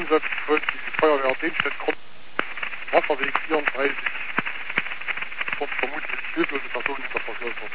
Einsatz wird die Feuerwehr Dänstedt-Krupp, Wasserweg 34, dort vermutlich hilflose Personen in der Verschlussung.